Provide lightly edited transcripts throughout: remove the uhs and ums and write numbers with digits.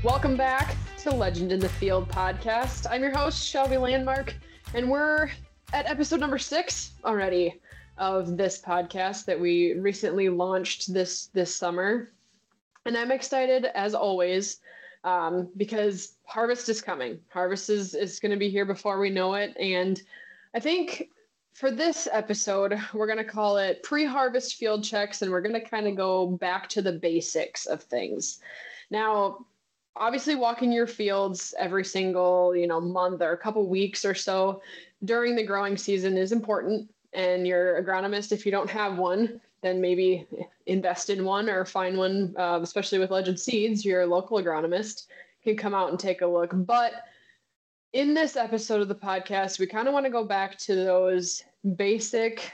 Welcome back to Legend in the Field podcast. I'm your host, Shelby Landmark, and we're at episode number 6 already of this podcast that we recently launched this summer. And I'm excited, as always, because harvest is coming. Harvest is going to be here before we know it. And I think for this episode, we're going to call it pre-harvest field checks, and we're going to kind of go back to the basics of things. Now, obviously walking your fields every single, month or a couple weeks or so during the growing season is important. And your agronomist, if you don't have one, then maybe invest in one or find one, especially with Legend Seeds, your local agronomist can come out and take a look. But in this episode of the podcast, we kind of want to go back to those basic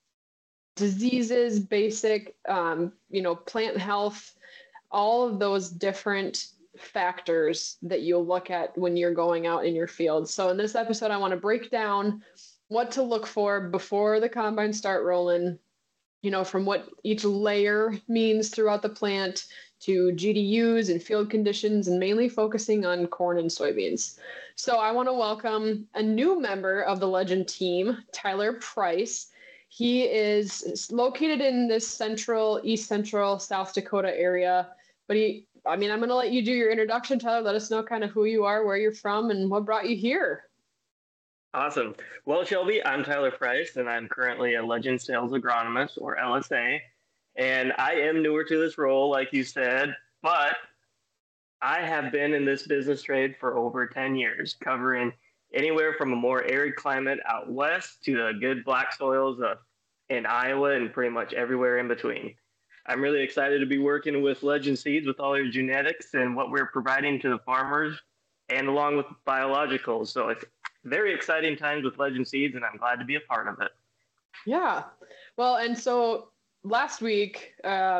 diseases, basic, plant health, all of those different factors that you'll look at when you're going out in your field. So in this episode, I want to break down what to look for before the combine start rolling, from what each layer means throughout the plant to GDUs and field conditions, and mainly focusing on corn and soybeans. So I want to welcome a new member of the Legend team, Tyler Price. He is located in this east central South Dakota area, but I'm going to let you do your introduction, Tyler. Let us know kind of who you are, where you're from, and what brought you here. Awesome. Well, Shelby, I'm Tyler Price, and I'm currently a Legend Sales Agronomist, or LSA. And I am newer to this role, like you said, but I have been in this business trade for over 10 years, covering anywhere from a more arid climate out west to the good black soils in Iowa and pretty much everywhere in between. I'm really excited to be working with Legend Seeds with all your genetics and what we're providing to the farmers, and along with biologicals. So it's very exciting times with Legend Seeds, and I'm glad to be a part of it. Yeah. Well, and so last week,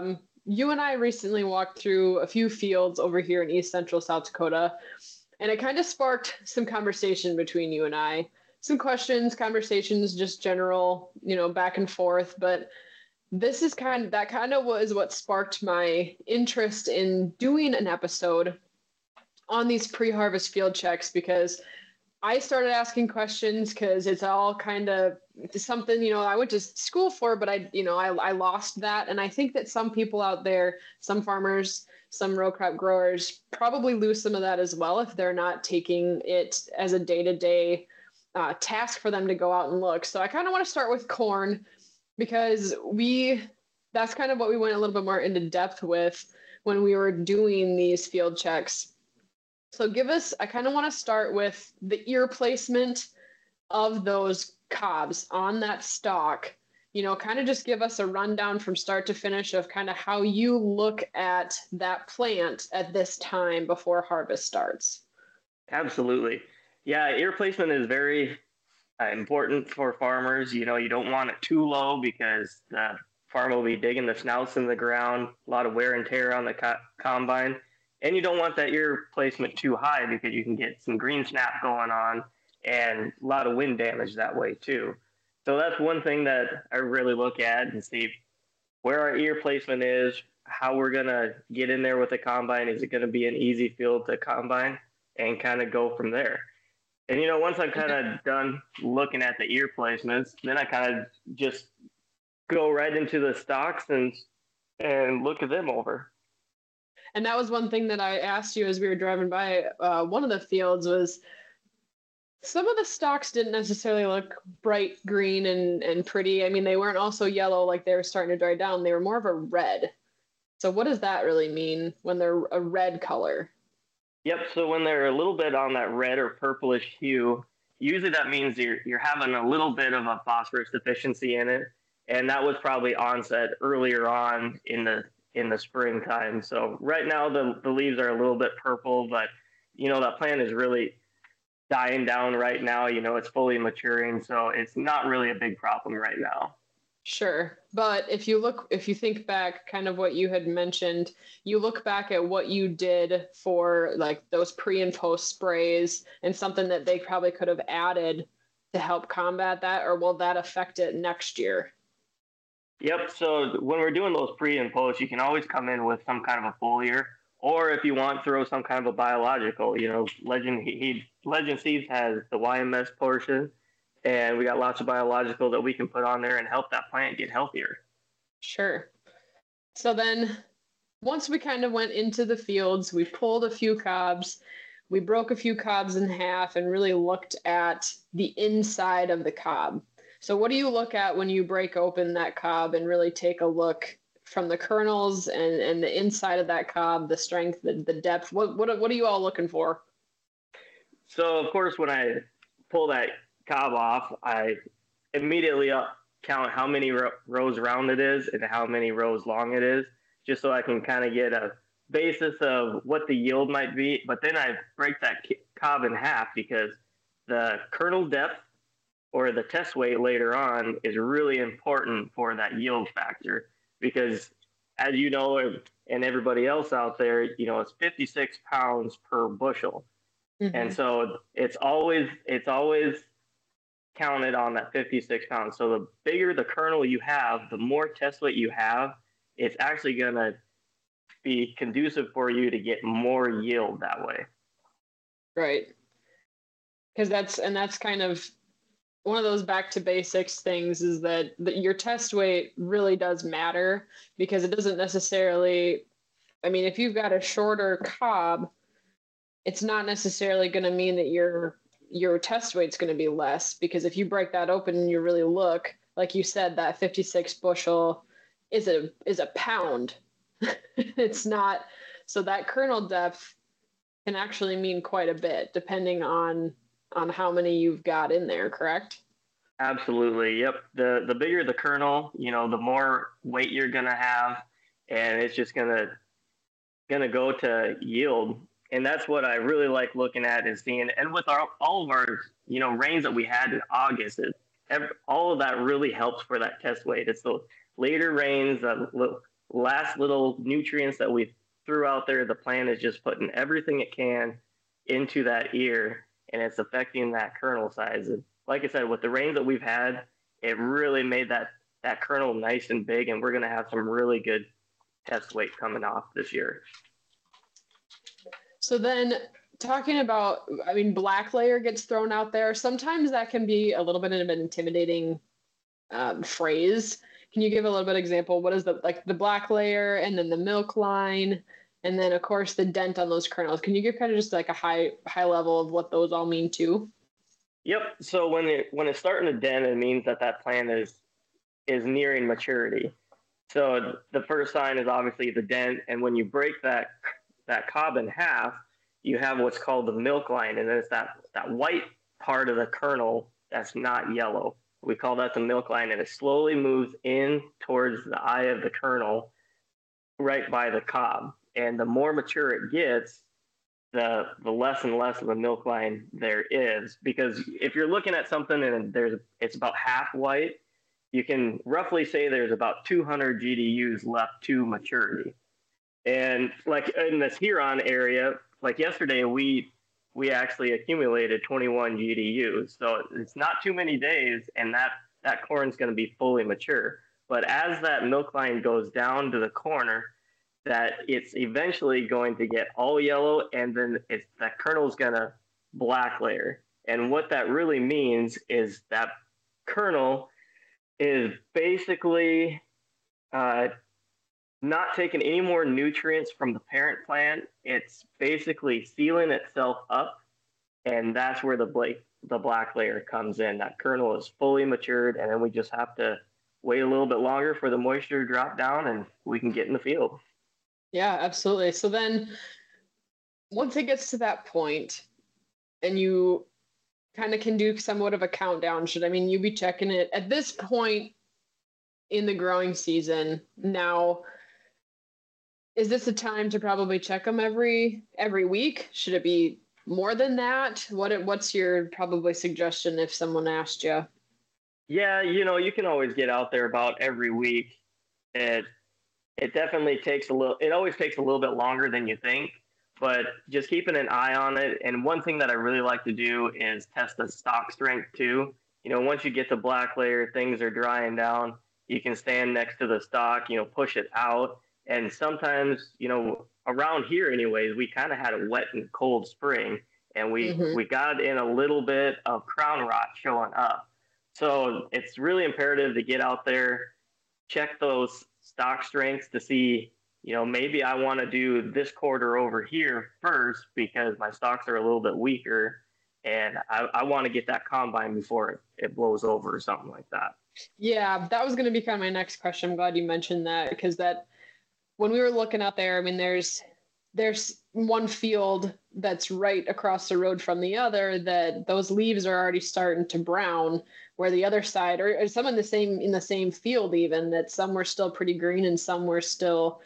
you and I recently walked through a few fields over here in east central South Dakota, and it kind of sparked some conversation between you and I. Some questions, conversations, just general, back and forth. But this is kind of was what sparked my interest in doing an episode on these pre-harvest field checks, because I started asking questions because it's all kind of something, I went to school for, but I lost that. And I think that some people out there, some farmers, some row crop growers probably lose some of that as well if they're not taking it as a day-to-day task for them to go out and look. So I kind of want to start with corn, because that's kind of what we went a little bit more into depth with when we were doing these field checks. So I kind of want to start with the ear placement of those cobs on that stalk, kind of just give us a rundown from start to finish of kind of how you look at that plant at this time before harvest starts. Absolutely. Yeah, ear placement is very important for farmers. You don't want it too low because the farmer will be digging the snouts in the ground, a lot of wear and tear on the combine. And you don't want that ear placement too high because you can get some green snap going on and a lot of wind damage that way too. So that's one thing that I really look at and see where our ear placement is, how we're going to get in there with the combine. Is it going to be an easy field to combine, and kind of go from there. And, once I'm kind of done looking at the ear placements, then I kind of just go right into the stalks and look at them over. And that was one thing that I asked you as we were driving by one of the fields was some of the stalks didn't necessarily look bright green and pretty. I mean, they weren't also yellow like they were starting to dry down. They were more of a red. So what does that really mean when they're a red color? Yep, so when they're a little bit on that red or purplish hue, usually that means you're having a little bit of a phosphorus deficiency in it, and that was probably onset earlier on in the springtime. So right now the leaves are a little bit purple, but that plant is really dying down right now. It's fully maturing, so it's not really a big problem right now. Sure. But if you think back kind of what you had mentioned, you look back at what you did for like those pre and post sprays and something that they probably could have added to help combat that, or will that affect it next year? Yep. So when we're doing those pre and post, you can always come in with some kind of a foliar Or if you want, throw some kind of a biological. Legend Seeds has the YMS portion, and we got lots of biological that we can put on there and help that plant get healthier. Sure. So then once we kind of went into the fields, we pulled a few cobs, we broke a few cobs in half and really looked at the inside of the cob. So what do you look at when you break open that cob and really take a look from the kernels and the inside of that cob, the strength, the depth? What are you all looking for? So of course, when I pull that cob off, I immediately count how many rows round it is and how many rows long it is, just so I can kind of get a basis of what the yield might be. But then I break that cob in half because the kernel depth or the test weight later on is really important for that yield factor. Because as you know, and everybody else out there, it's 56 pounds per bushel. Mm-hmm. And so it's always counted on that 56 pounds. So the bigger the kernel you have, the more test weight you have, it's actually going to be conducive for you to get more yield that way. Right. Because that's kind of one of those back to basics things, is that your test weight really does matter, because it doesn't necessarily, I mean, if you've got a shorter cob, it's not necessarily going to mean that your test weight's going to be less, because if you break that open and you really look, like you said, that 56 bushel is a pound. It's not, so that kernel depth can actually mean quite a bit depending on how many you've got in there, correct? Absolutely. Yep. The bigger the kernel, the more weight you're going to have, and it's just going to go to yield. And that's what I really like looking at and seeing. And with all of our, rains that we had in August, all of that really helps for that test weight. It's the later rains, the last little nutrients that we threw out there. The plant is just putting everything it can into that ear, and it's affecting that kernel size. And like I said, with the rains that we've had, it really made that kernel nice and big, and we're going to have some really good test weight coming off this year. So then, talking about, I mean, black layer gets thrown out there. Sometimes that can be a little bit of an intimidating phrase. Can you give a little bit of example? What is the black layer, and then the milk line, and then of course the dent on those kernels? Can you give kind of just like a high level of what those all mean too? Yep. So when it's starting to dent, it means that plant is nearing maturity. So the first sign is obviously the dent, and when you break that cob in half, you have what's called the milk line, and it's that white part of the kernel that's not yellow. We call that the milk line, and it slowly moves in towards the eye of the kernel right by the cob. And the more mature it gets, the less and less of the milk line there is. Because if you're looking at something and it's about half white, you can roughly say there's about 200 GDUs left to maturity. And like in this Huron area, like yesterday, we actually accumulated 21 GDUs. So it's not too many days, and that corn's going to be fully mature. But as that milk line goes down to the corner, that it's eventually going to get all yellow, and then that kernel's going to black layer. And what that really means is that kernel is basically not taking any more nutrients from the parent plant. It's basically sealing itself up, and that's where the black layer comes in. That kernel is fully matured, and then we just have to wait a little bit longer for the moisture to drop down, and we can get in the field. Yeah, absolutely. So then once it gets to that point and you kind of can do somewhat of a countdown, you be checking it at this point in the growing season? Now, is this a time to probably check them every week? Should it be more than that? What's your probably suggestion if someone asked you? Yeah, you can always get out there about every week. It definitely always takes a little bit longer than you think, but just keeping an eye on it. And one thing that I really like to do is test the stalk strength too. Once you get the black layer, things are drying down, you can stand next to the stalk, push it out, And sometimes, around here anyways, we kind of had a wet and cold spring, and we got in a little bit of crown rot showing up. So it's really imperative to get out there, check those stock strengths to see, maybe I want to do this quarter over here first because my stocks are a little bit weaker, and I want to get that combine before it blows over or something like that. Yeah, that was going to be kind of my next question. I'm glad you mentioned that, because that when we were looking out there, I mean, there's one field that's right across the road from the other that those leaves are already starting to brown, where the other side, or some in the same field even, that some were still pretty green and some were still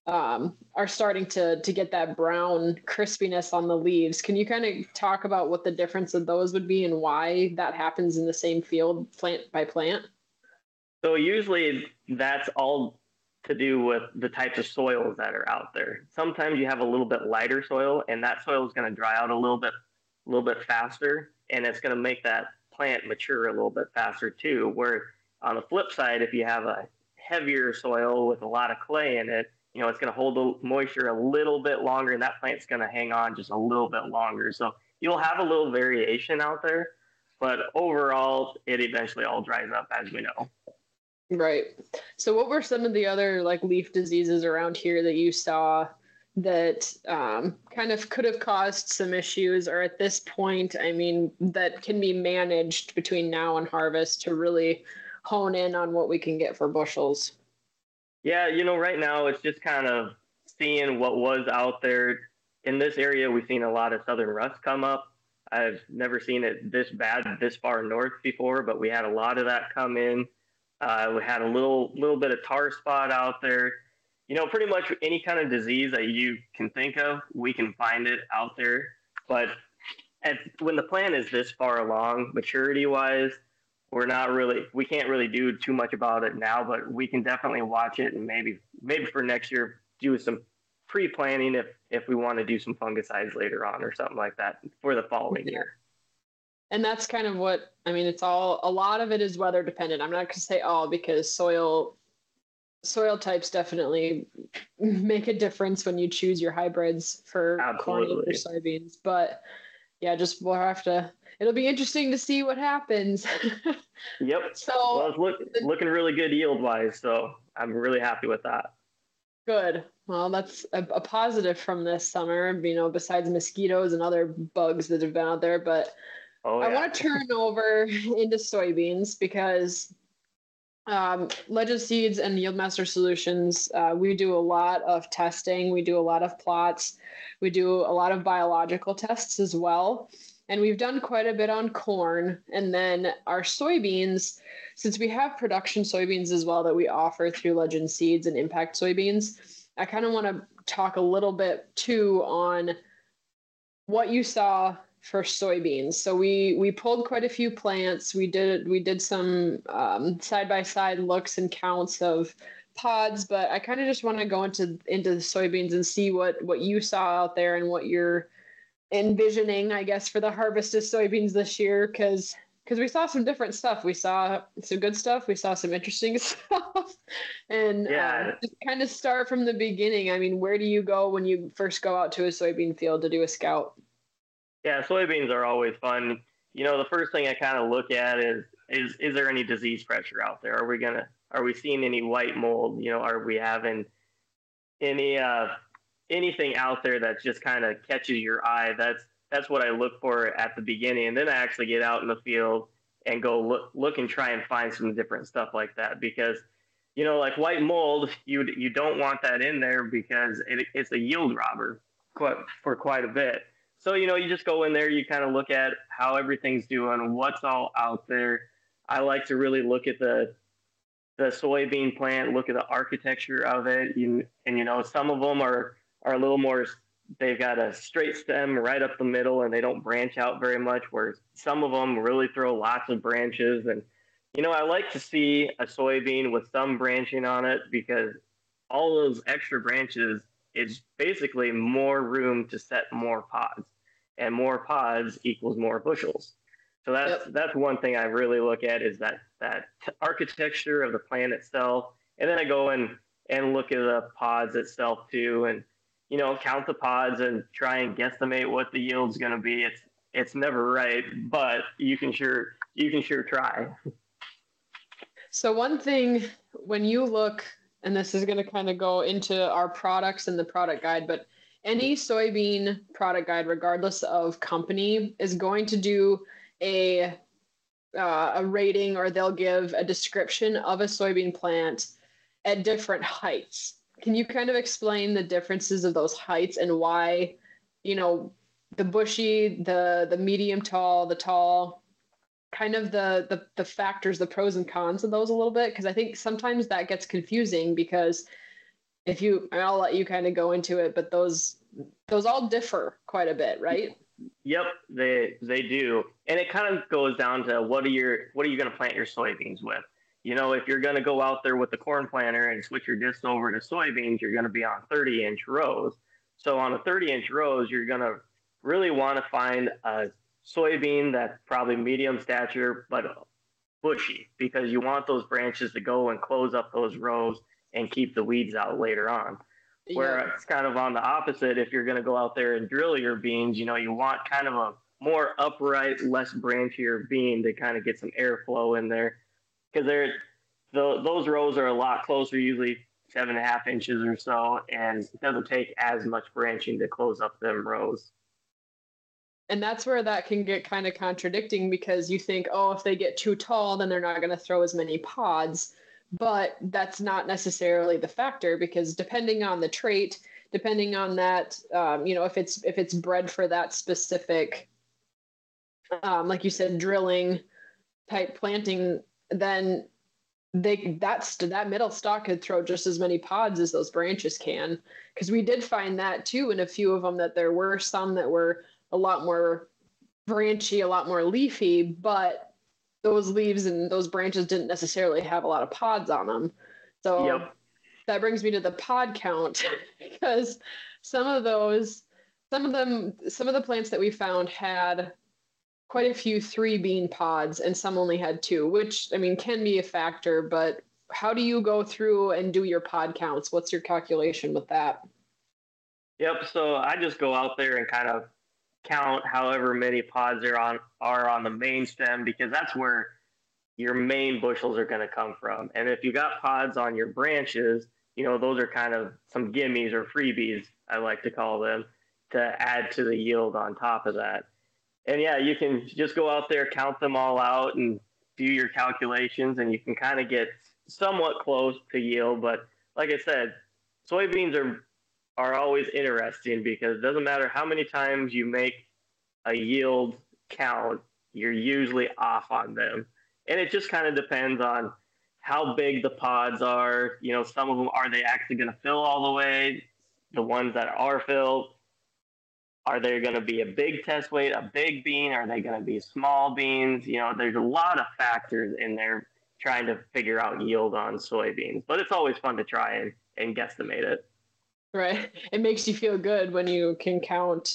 are starting to get that brown crispiness on the leaves. Can you kind of talk about what the difference of those would be and why that happens in the same field, plant by plant? So usually that's all to do with the types of soils that are out there. Sometimes you have a little bit lighter soil, and that soil is going to dry out a little bit faster, and it's going to make that plant mature a little bit faster too. Where on the flip side, if you have a heavier soil with a lot of clay in it, it's going to hold the moisture a little bit longer, and that plant's going to hang on just a little bit longer. So you'll have a little variation out there, but overall, it eventually all dries up, as we know. Right. So what were some of the other like leaf diseases around here that you saw that kind of could have caused some issues, or at this point, I mean, that can be managed between now and harvest to really hone in on what we can get for bushels? Yeah, right now it's just kind of seeing what was out there. In this area, we've seen a lot of southern rust come up. I've never seen it this bad this far north before, but we had a lot of that come in. We had a little bit of tar spot out there. Pretty much any kind of disease that you can think of, we can find it out there. But when the plant is this far along, maturity-wise, we can't really do too much about it now, but we can definitely watch it and maybe for next year do some pre-planning if we want to do some fungicides later on or something like that for the following year. And that's kind of what, I mean, a lot of it is weather dependent. I'm not going to say all, because soil types definitely make a difference when you choose your hybrids for corn or soybeans. But yeah, it'll be interesting to see what happens. Yep. So it's looking really good yield wise. So I'm really happy with that. Good. Well, that's a positive from this summer, besides mosquitoes and other bugs that have been out there. But I want to turn over into soybeans because Legend Seeds and Yieldmaster Solutions, we do a lot of testing. We do a lot of plots. We do a lot of biological tests as well. And we've done quite a bit on corn. And then our soybeans, since we have production soybeans as well that we offer through Legend Seeds and Impact Soybeans, I kind of want to talk a little bit too on what you saw for soybeans. So we pulled quite a few plants. We did some side-by-side looks and counts of pods, but I kind of just want to go into the soybeans and see what you saw out there and what you're envisioning, I guess, for the harvest of soybeans this year, because we saw some different stuff. We saw some good stuff. We saw some interesting stuff. And just kind of start from the beginning. I mean, where do you go when you first go out to a soybean field to do a scout? Yeah, soybeans are always fun. The first thing I kind of look at is there any disease pressure out there? Are we seeing any white mold? Are we having any anything out there that just kind of catches your eye? That's what I look for at the beginning, and then I actually get out in the field and go look and try and find some different stuff like that, because like white mold, you don't want that in there because it's a yield robber for quite a bit. So, you just go in there, you kind of look at how everything's doing, what's all out there. I like to really look at the soybean plant, look at the architecture of it. And, some of them are a little more, they've got a straight stem right up the middle and they don't branch out very much, where some of them really throw lots of branches. And, I like to see a soybean with some branching on it, because all those extra branches, it's basically more room to set more pods, and more pods equals more bushels. So that's one thing I really look at, is that architecture of the plant itself. And then I go and and look at the pods itself too, and count the pods and try and guesstimate what the yield's going to be. It's never right, but you can sure try. So one thing when you look, and this is going to kind of go into our products and the product guide, but any soybean product guide, regardless of company, is going to do a rating, or they'll give a description of a soybean plant at different heights. Can you kind of explain the differences of those heights and why, the bushy, the medium tall, the tall, kind of the factors, the pros and cons of those a little bit? Because I think sometimes that gets confusing, because I'll let you kind of go into it, but those all differ quite a bit, right? Yep, they do, and it kind of goes down to what are you going to plant your soybeans with? If you're going to go out there with the corn planter and switch your disc over to soybeans, you're going to be on 30-inch rows. So on a 30-inch rows, you're going to really want to find a soybean that's probably medium stature but bushy, because you want those branches to go and close up those rows and keep the weeds out later on. Yeah. Where it's kind of on the opposite, if you're going to go out there and drill your beans, you want kind of a more upright, less branchier bean to kind of get some airflow in there, because those rows are a lot closer, usually 7.5 inches or so, and it doesn't take as much branching to close up them rows. And that's where that can get kind of contradicting, because you think, oh, if they get too tall, then they're not going to throw as many pods. But that's not necessarily the factor, because depending on the trait, depending on that, if it's bred for that specific, like you said, drilling type planting, then that middle stalk could throw just as many pods as those branches can. Because we did find that too in a few of them, that there were some that were a lot more branchy, a lot more leafy, but those leaves and those branches didn't necessarily have a lot of pods on them. So Yep. That brings me to the pod count, because some of the plants that we found had quite a few 3-bean pods, and some only had 2, which, I mean, can be a factor. But how do you go through and do your pod counts? What's your calculation with that? Yep. So I just go out there and kind of count however many pods are on the main stem, because that's where your main bushels are going to come from. And if you got pods on your branches, those are kind of some gimmies or freebies, I like to call them, to add to the yield on top of that. And yeah, you can just go out there, count them all out, and do your calculations, and you can kind of get somewhat close to yield. But like I said, soybeans are always interesting, because it doesn't matter how many times you make a yield count, you're usually off on them. And it just kind of depends on how big the pods are. Some of them, are they actually going to fill all the way? The ones that are filled, are they going to be a big test weight, a big bean? Are they going to be small beans? There's a lot of factors in there trying to figure out yield on soybeans. But it's always fun to try and guesstimate it. Right. It makes you feel good when you can count,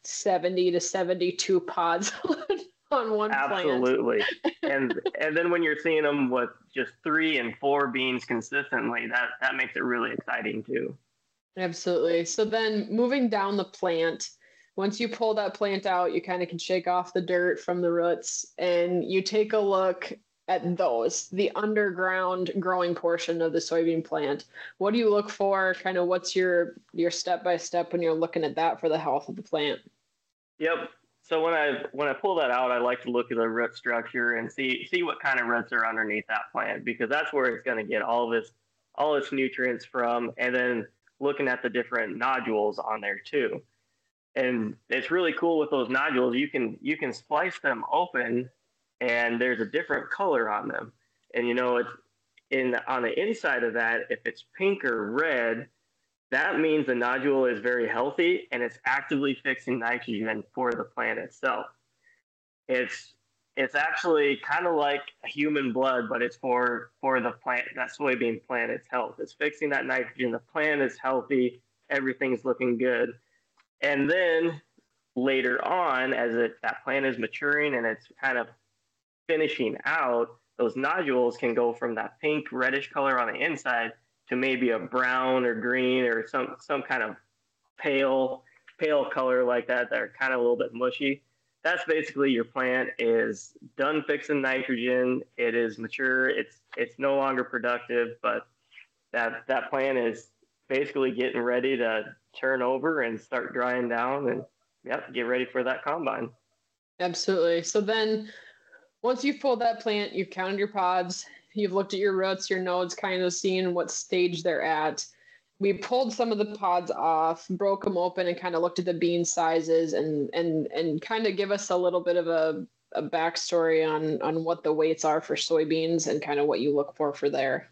70 to 72 pods on one plant. Absolutely. and then when you're seeing them with just 3 and 4 beans consistently, that makes it really exciting too. Absolutely. So then moving down the plant, once you pull that plant out, you kind of can shake off the dirt from the roots, and you take a look at the underground growing portion of the soybean plant. What do you look for? Kind of what's your step-by-step when you're looking at that for the health of the plant? Yep. So when I pull that out, I like to look at the root structure and see what kind of roots are underneath that plant, because that's where it's going to get all its nutrients from. And then looking at the different nodules on there too. And it's really cool with those nodules. You can splice them open, and there's a different color on them. And it's on the inside of that, if it's pink or red, that means the nodule is very healthy and it's actively fixing nitrogen for the plant itself. It's actually kind of like human blood, but it's for the plant, that soybean plant, its health. It's fixing that nitrogen. The plant is healthy. Everything's looking good. And then later on, as that plant is maturing and it's kind of finishing out, those nodules can go from that pink reddish color on the inside to maybe a brown or green or some kind of pale color like that are kind of a little bit mushy. That's basically your plant is done fixing nitrogen. It is mature. It's no longer productive, but that plant is basically getting ready to turn over and start drying down and get ready for that combine. Absolutely. So then once you've pulled that plant, you've counted your pods, you've looked at your roots, your nodes, kind of seeing what stage they're at. We pulled some of the pods off, broke them open, and kind of looked at the bean sizes and kind of give us a little bit of a backstory on what the weights are for soybeans and kind of what you look for there.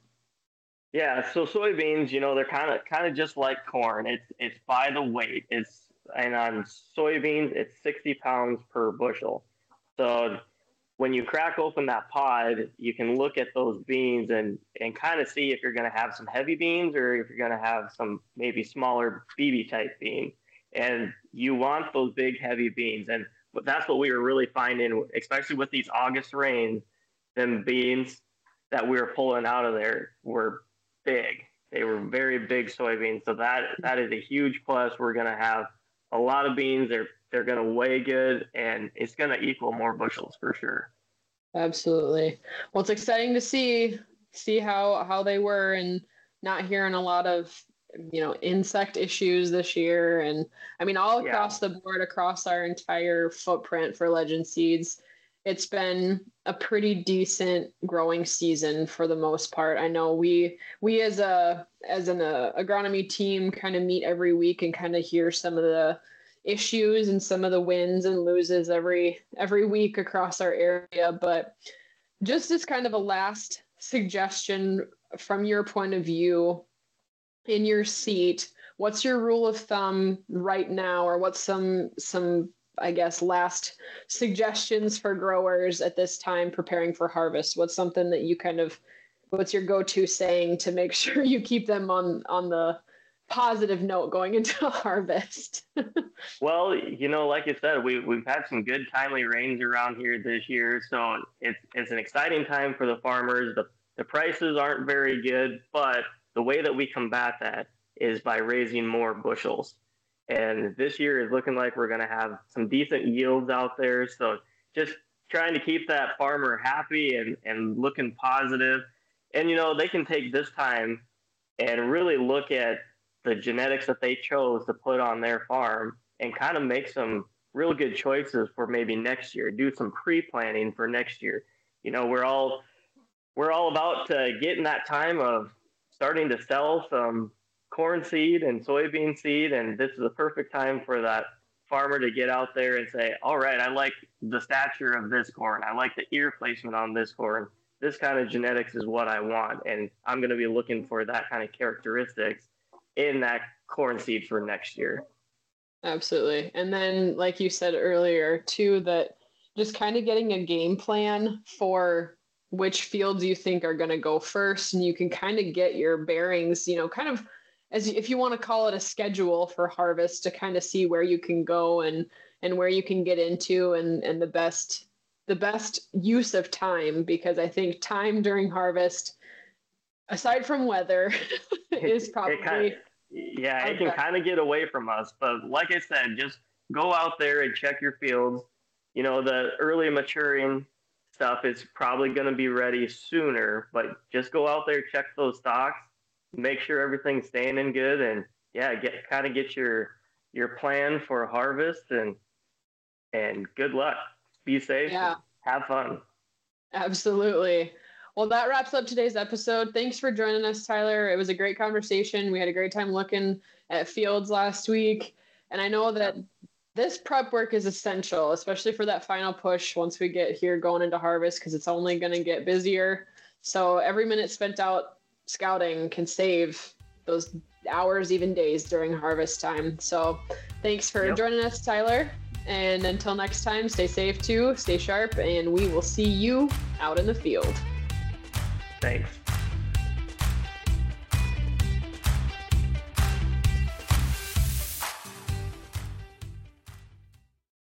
Yeah, so soybeans, they're kind of just like corn. It's by the weight. And on soybeans, it's 60 pounds per bushel. So when you crack open that pod, you can look at those beans and kind of see if you're going to have some heavy beans or if you're going to have some maybe smaller BB type bean. And you want those big heavy beans. And that's what we were really finding, especially with these August rains, them beans that we were pulling out of there were big. They were very big soybeans. So that is a huge plus. We're going to have a lot of beans. They're going to weigh good, and it's going to equal more bushels for sure. Absolutely. Well, it's exciting to see how they were, and not hearing a lot of insect issues this year. And I mean, all across the board, across our entire footprint for Legend Seeds, it's been a pretty decent growing season for the most part. I know we as an agronomy team kind of meet every week and kind of hear some of the issues and some of the wins and loses every week across our area. But just as kind of a last suggestion from your point of view in your seat, what's your rule of thumb right now, or what's some I guess last suggestions for growers at this time preparing for harvest? What's something that what's your go-to saying to make sure you keep them on the positive note going into harvest? Well, like you said, we've had some good timely rains around here this year, so it's an exciting time for the farmers. The prices aren't very good, but the way that we combat that is by raising more bushels. And this year is looking like we're going to have some decent yields out there. So just trying to keep that farmer happy and looking positive. And, they can take this time and really look at the genetics that they chose to put on their farm and kind of make some real good choices for maybe next year, do some pre-planning for next year. We're all about getting that time of starting to sell some corn seed and soybean seed, and this is a perfect time for that farmer to get out there and say, all right, I like the stature of this corn. I like the ear placement on this corn. This kind of genetics is what I want, and I'm going to be looking for that kind of characteristics in that corn seed for next year. Absolutely. And then, like you said earlier, too, that just kind of getting a game plan for which fields you think are going to go first, and you can kind of get your bearings, kind of as if you want to call it a schedule for harvest, to kind of see where you can go and where you can get into and the best use of time, because I think time during harvest, aside from weather, is probably it can kind of get away from us. But like I said, just go out there and check your fields. The early maturing stuff is probably going to be ready sooner, but just go out there, check those stalks, make sure everything's staying in good, and get your plan for harvest, and good luck. Be safe. Yeah. Have fun. Absolutely. Well, that wraps up today's episode. Thanks for joining us, Tyler. It was a great conversation. We had a great time looking at fields last week, and I know that this prep work is essential, especially for that final push once we get here going into harvest, because it's only going to get busier. So every minute spent out scouting can save those hours, even days during harvest time. So thanks for joining us, Tyler. And until next time, stay safe too, stay sharp, and we will see you out in the field. Thanks.